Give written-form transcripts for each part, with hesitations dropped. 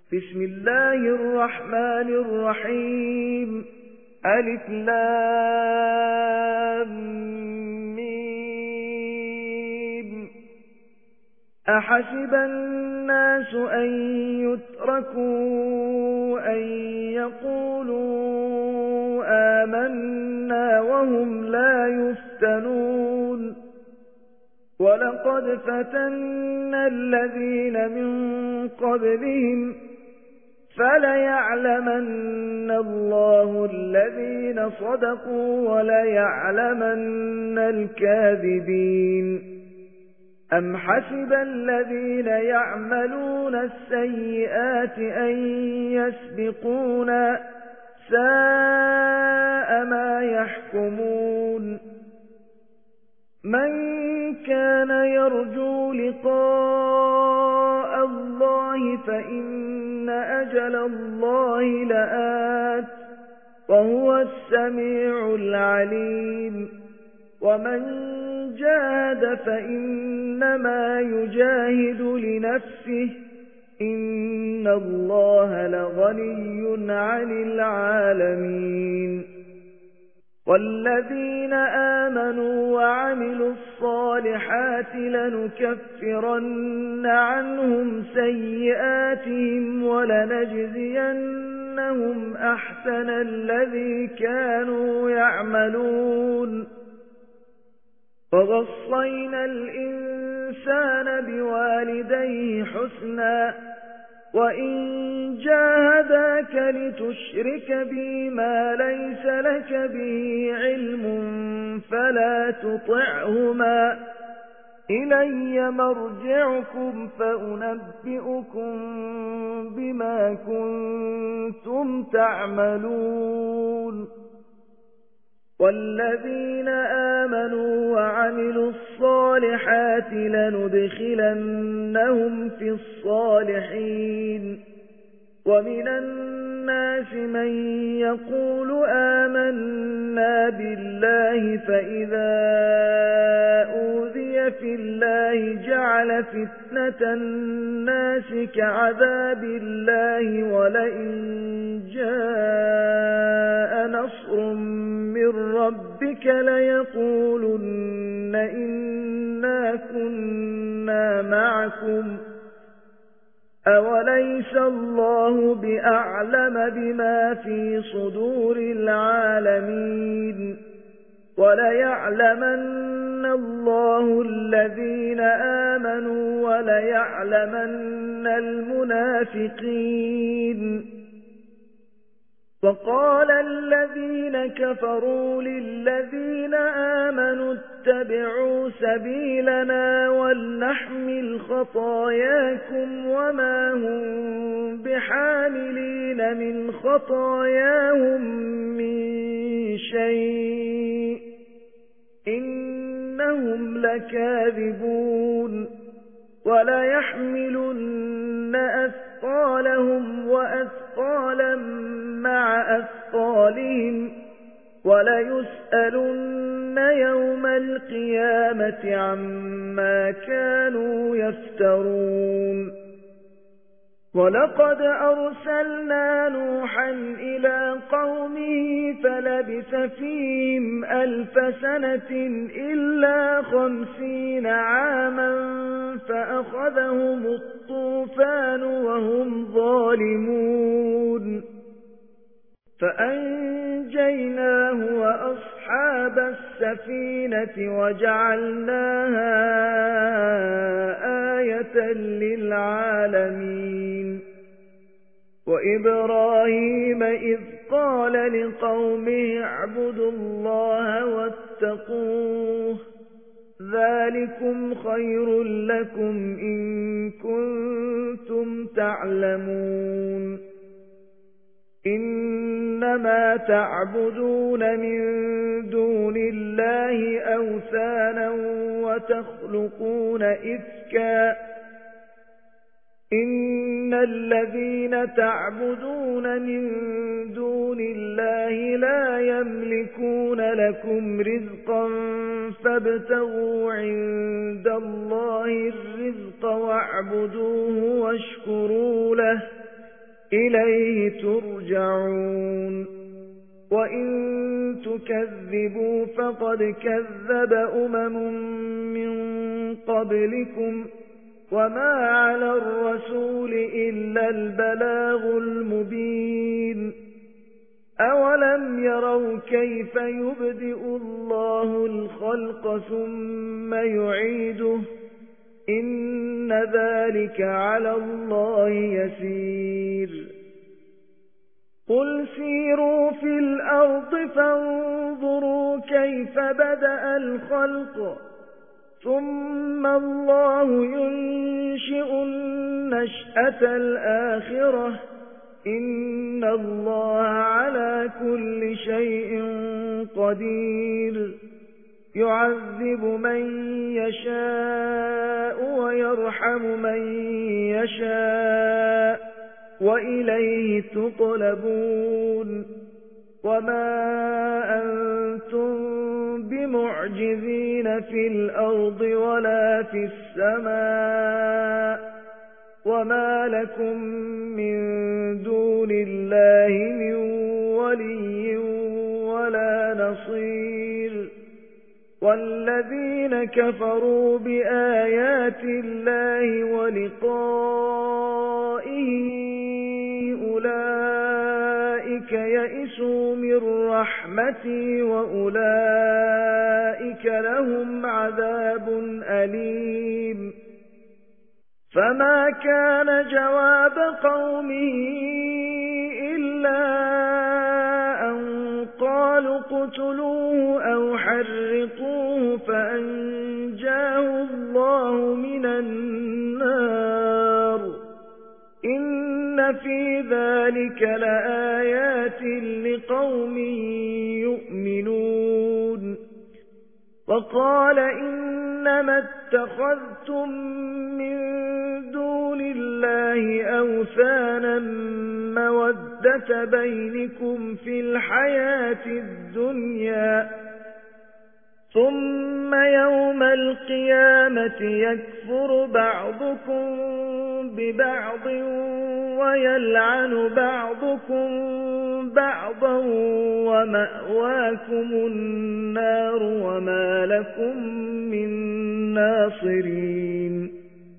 بسم الله الرحمن الرحيم ألف لام ميم أحسب الناس أن يتركوا أن يقولوا آمنا وهم لا يفتنون ولقد فتنا الذين من قبلهم فليعلمن الله الذين صدقوا وليعلمن الكاذبين أم حسب الذين يعملون السيئات أن يسبقونا ساء ما يحكمون من كان يرجو لقاء الله فإن أجل الله لآت وهو السميع العليم ومن جاهد فإنما يجاهد لنفسه إن الله لغني عن العالمين والذين آمنوا وعملوا الصالحات لنكفرن عنهم سيئاتهم ولنجزينهم أحسن الذي كانوا يعملون ووصينا الإنسان بوالديه حسنا وإن جاهداك لتشرك بي ما ليس لك به علم فلا تطعهما إلي مرجعكم فأنبئكم بما كنتم تعملون والذين آمنوا وعملوا الصالحات لندخلنهم في الصالحين ومن الناس من يقول آمنا بالله فإذا أوذي في الله جعل فتنة الناس كعذاب الله ولئن جاء نصر من ربك ليقولن إنا كنا معكم أوليس الله بأعلم بما في صدور العالمين وليعلمن الله الذين آمنوا وليعلمن المنافقين وقال الذين كفروا للذين آمنوا اتبعوا سبيلنا ولنحمل خطاياكم وما هم بحاملين من خطاياهم من شيء إنهم لكاذبون وليحملن أثقالهم وأثقالا مع أثقالهم وليسألن يوم القيامة عما كانوا يفترون ولقد أرسلنا نوحا إلى قومه فلبث فيهم 1000 سنة إلا 50 عاما فأخذهم الطوفان وهم ظالمون فأنجيناه وأصحاب السفينة وجعلناها آية للعالمين وإبراهيم إذ قال لقومه اعبدوا الله واتقوه ذلكم خير لكم إن كنتم تعلمون إنما تعبدون من دون الله أوثانا وتخلقون إفكا إن الذين تعبدون من دون الله لا يملكون لكم رزقا فابتغوا عند الله الرزق واعبدوه واشكروا له إليه ترجعون وإن تكذبوا فقد كذب من قبلكم وما على الرسول إلا البلاغ المبين أولم يروا كيف يبدئ الله الخلق ثم يعيده إن ذلك على الله يسير قل سيروا في الأرض فانظروا كيف بدأ الخلق ثم الله ينشئ النشأة الآخرة إن الله على كل شيء قدير يعذب من يشاء ويرحم من يشاء وإليه تقلبون وما أنتم بمعجزين في الأرض ولا في السماء وما لكم من دون الله من ولي ولا نصير والذين كفروا بآيات الله ولقائه أولئك يئسوا من رحمتي وأولئك لهم عذاب أليم فما كان جواب قومه إلا أن قالوا اقتلوه أو حرقوه فأنجاه الله من النار إن في ذلك لآيات لقوم يؤمنون وقال إنما اتخذتم من دون الله أوثانا مودة بينكم في الحياة الدنيا ثم يوم القيامة يكفر بعضكم ببعض ويلعن بعضكم بعضا ومأواكم النار وما لكم من ناصرين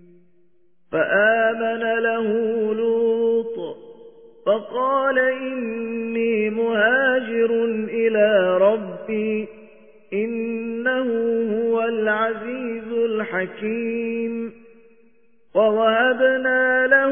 فآمن له لوط فقال إني مهاجر إلى ربي إنه هو العزيز الحكيم ووهبنا له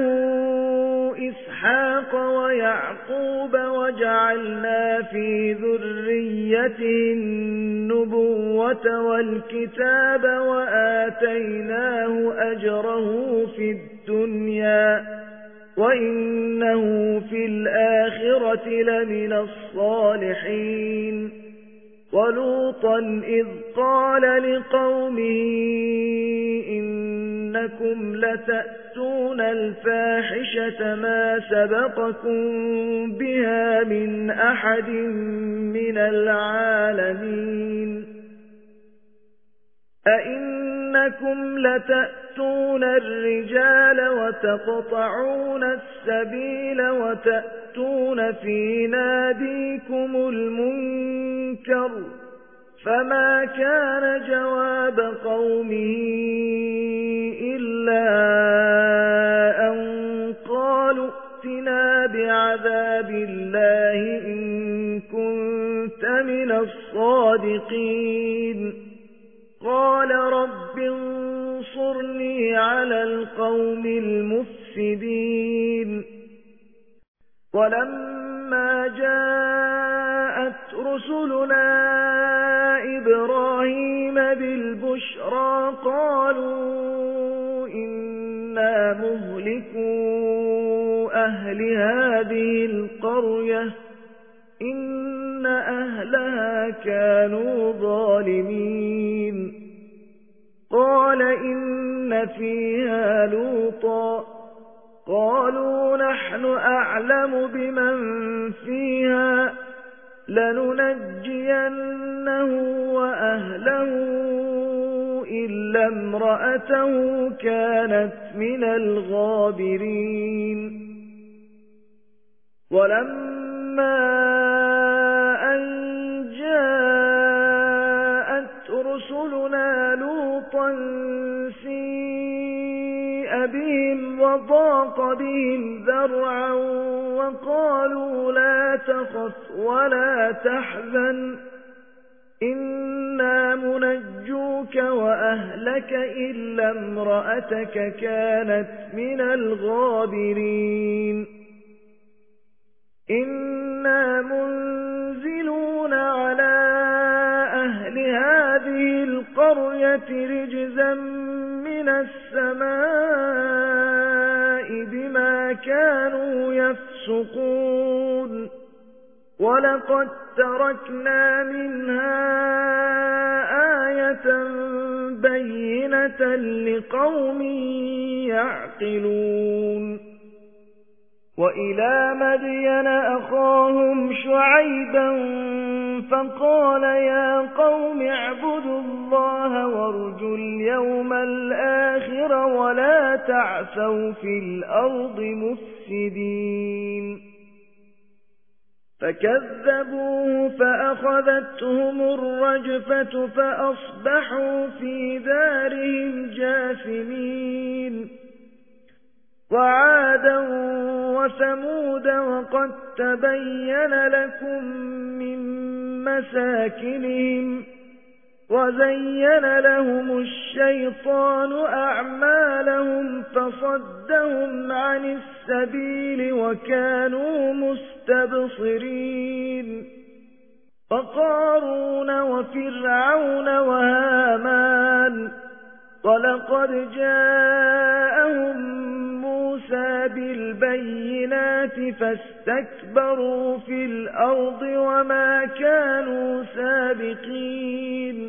إسحاق ويعقوب وجعلنا في ذريته النبوة والكتاب وآتيناه أجره في الدنيا وإنه في الآخرة لمن الصالحين ولوطا إذ قال لقومه إنكم لتأتون الفاحشة ما سبقكم بها من أحد من العالمين أئنكم لتأتون الرجال وتقطعون السبيل وتأتون في ناديكم المنكر فما كان جواب قومه إلا أن قالوا ائتنا بعذاب الله إن كنت من الصادقين قال رب انصرني على القوم المفسدين ولما جاءت رسلنا إبراهيم بالبشرى قالوا إنا مهلكوا أهل هذه القرية إن أهلها كانوا ظالمين قال إن فيها لوطا قالوا نحن أعلم بمن فيها لننجينه وأهله إلا امرأته كانت من الغابرين ولما أن جاءت رسلنا لوطا سيء بهم وضاق بهم ذرعا وقالوا لا تخف ولا تحزن إنا منجوك وأهلك إلا امرأتك كانت من الغابرين إنا منزلون على أهل هذه القرية رجزا من السماء بما كانوا يفسقون ولقد تركنا منها آية بينة لقوم يعقلون وإلى مدين أخاهم شعيبا فقال يا قوم اعبدوا الله وارجوا اليوم الآخر ولا تعثوا في الأرض مفسدين فكذبوه فأخذتهم الرجفة فأصبحوا في دارهم جاثمين وعادا وثمود وقد تبين لكم من مساكنهم وزين لهم الشيطان أعمالهم فصدهم عن السبيل وكانوا مستبصرين وقارون وفرعون وهامان ولقد جاءهم موسى بالبينات فاستكبروا في الأرض وما كانوا سابقين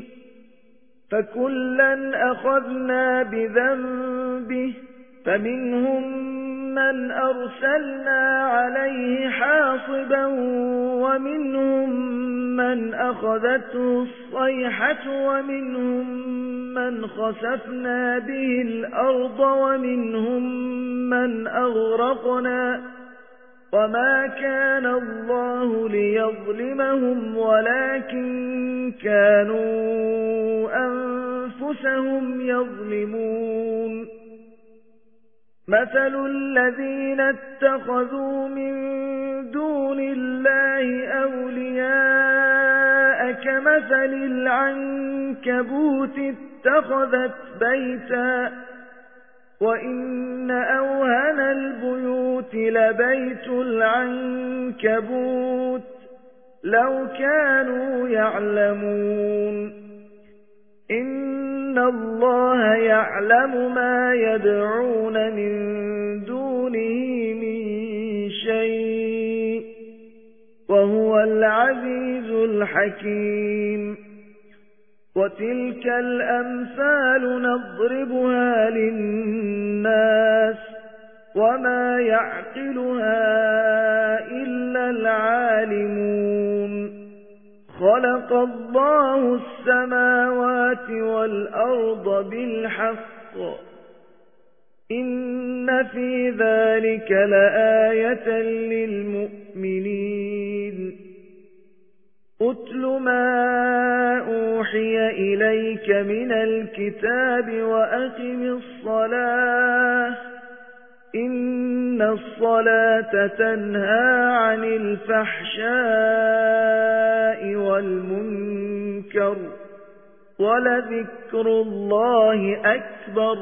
فكلا أخذنا بذنبه فمنهم من أرسلنا عليه حاصبا ومنهم من أخذته الصيحة ومنهم من خسفنا به الأرض ومنهم من أغرقنا وما كان الله ليظلمهم ولكن كانوا أنفسهم يظلمون مثل الذين اتخذوا من دون الله أولياء كمثل العنكبوت اتخذت بيتا وإن أوهن البيوت لبيت العنكبوت لو كانوا يعلمون إن الله يعلم ما يدعون من دونه من شيء وهو العزيز الحكيم وتلك الأمثال نضربها للناس وما يعقلها إلا العالمون خلق الله السماوات والأرض بالحق إن في ذلك لآية للمؤمنين أتل ما أوحي إليك من الكتاب وأقم الصلاة إن الصلاة تنهى عن الفحشاء والمنكر ولذكر الله أكبر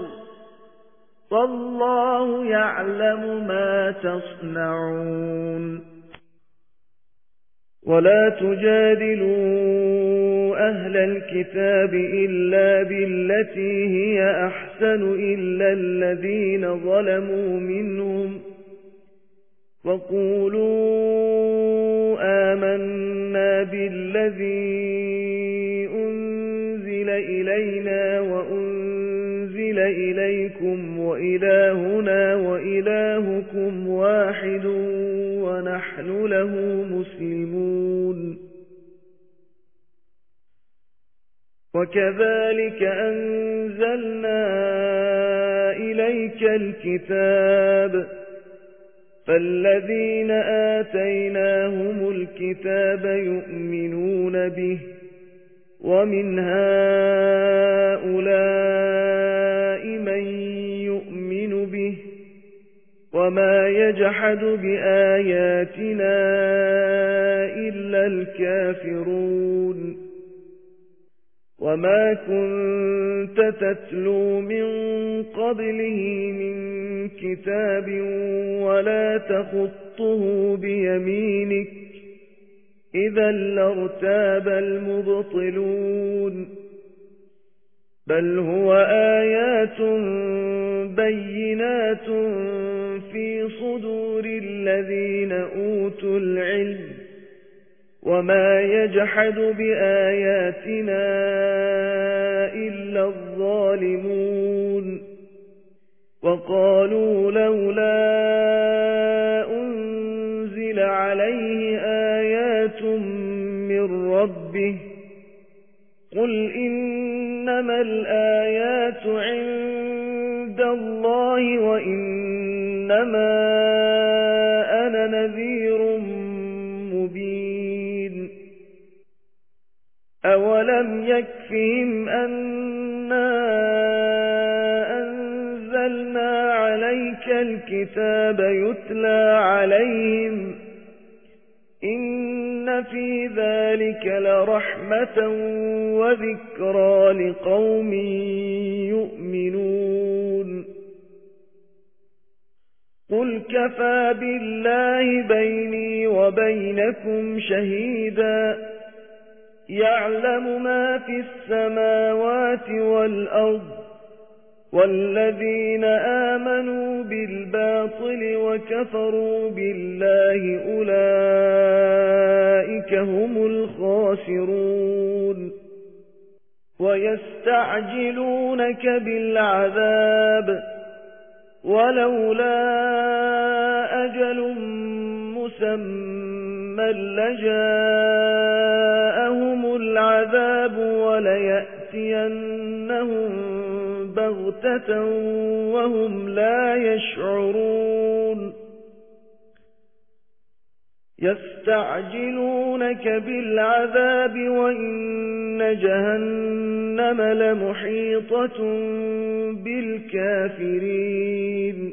والله يعلم ما تصنعون ولا تجادلوا أهل الكتاب إلا بالتي هي أحسن إلا الذين ظلموا منهم وقولوا آمنا بالذي أنزل إلينا وأنزل إليكم وإلهنا وإلهكم واحد ونحن له مسلمون وكذلك أنزلنا إليك الكتاب فالذين آتيناهم الكتاب يؤمنون به ومن هؤلاء من يؤمن به وما يجحد بآياتنا إلا الكافرون وما كنت تتلو من قبله من كتاب ولا تخطه بيمينك إذا لارتاب المبطلون بل هو آيات بينات في صدور الذين أوتوا العلم وما يجحد بآياتنا إلا الظالمون وقالوا لولا أنزل عليه آيات من ربه قل إنما الآيات عند الله وإنما أنا نذير مبين أولم يكفهم أنا أنزلنا عليك الكتاب يتلى عليهم إن في ذلك لرحمة وذكرى لقوم يؤمنون قل كفى بالله بيني وبينكم شهيدا يعلم ما في السماوات والأرض والذين آمنوا بالباطل وكفروا بالله أولئك هم الخاسرون ويستعجلونك بالعذاب ولولا أجل مسمى لجاءهم العذاب وليأتينهم بغتة وهم لا يشعرون يستعجلونك بالعذاب وإن جهنم لمحيطة بالكافرين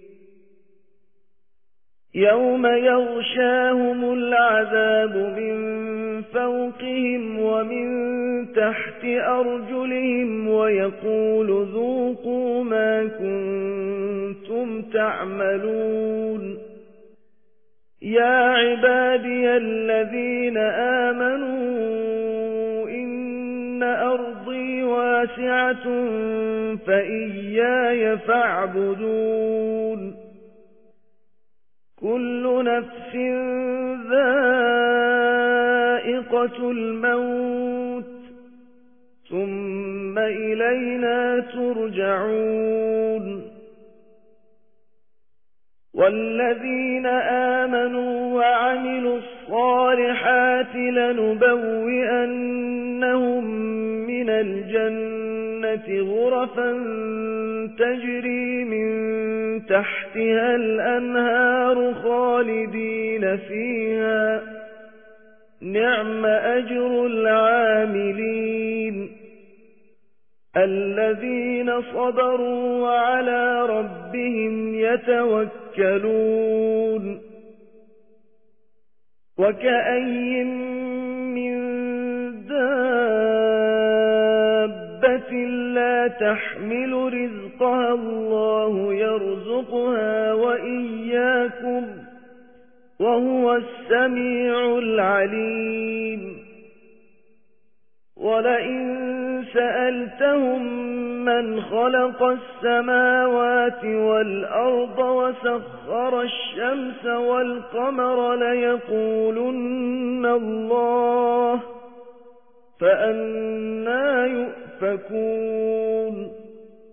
يوم يغشاهم العذاب من فوقهم ومن تحت أرجلهم ويقول ذوقوا ما كنتم تعملون يا عبادي الذين آمنوا إن أرضي واسعة فإياي فاعبدون كل نفس ذائقة الموت ثم إلينا ترجعون والذين آمنوا وعملوا الصالحات لنبوئنهم من الجنة غرفا تجري من تحتها الأنهار خالدين فيها نعم أجر العاملين الذين صبروا وعلى ربهم يتوكلون وكأين من دابة لا تحمل رزقها الله يرزقها وإياكم وهو السميع العليم ولئن سألتهم من خلق السماوات والأرض وسخر الشمس والقمر ليقولن الله فأنى يؤفكون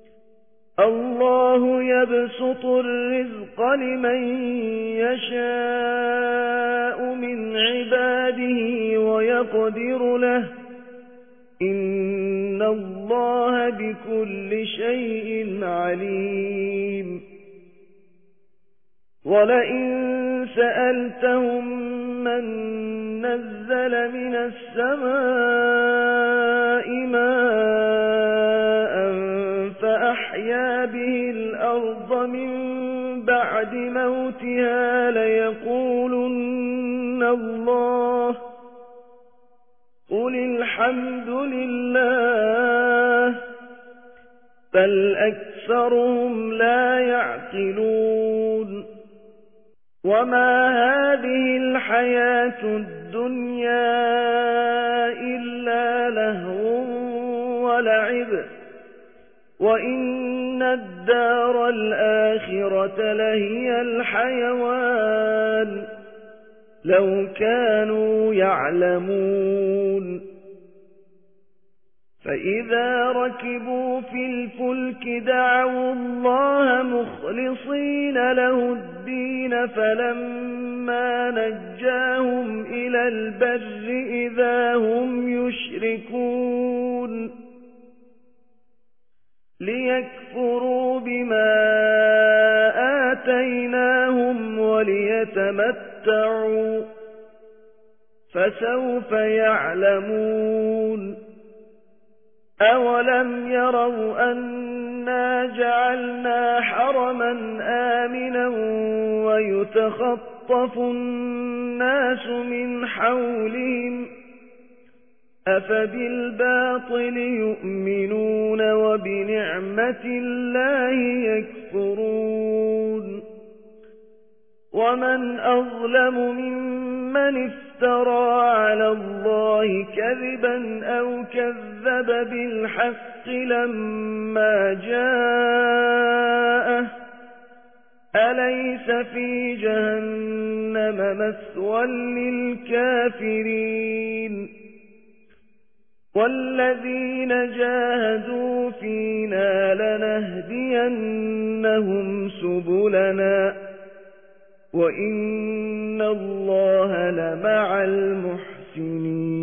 الله يبسط الرزق لمن يشاء من عباده ويقدر له إن الله بكل شيء عليم ولئن سألتهم من نزل من السماء ماء فأحيا به الأرض من بعد موتها ليقولن الله قل الحمد لله بل أكثرهم لا يعقلون وما هذه الحياة الدنيا إلا لهو ولعب وإن الدار الآخرة لهي الحيوان لو كانوا يعلمون فإذا ركبوا في الفلك دعوا الله مخلصين له الدين فلما نجاهم إلى البر إذا هم يشركون ليكفروا بما آتيناهم وليتمتعوا فسوف يعلمون أولم يروا أنا جعلنا حرما آمنا ويتخطف الناس من حولهم أفبالباطل يؤمنون وبنعمة الله يكفرون ومن أظلم ممن افترى على الله كذبا أو كذب بالحق لما جاءه أليس في جهنم مثوى للكافرين والذين جاهدوا فينا لنهدينهم سبلنا وإن الله لمع المحسنين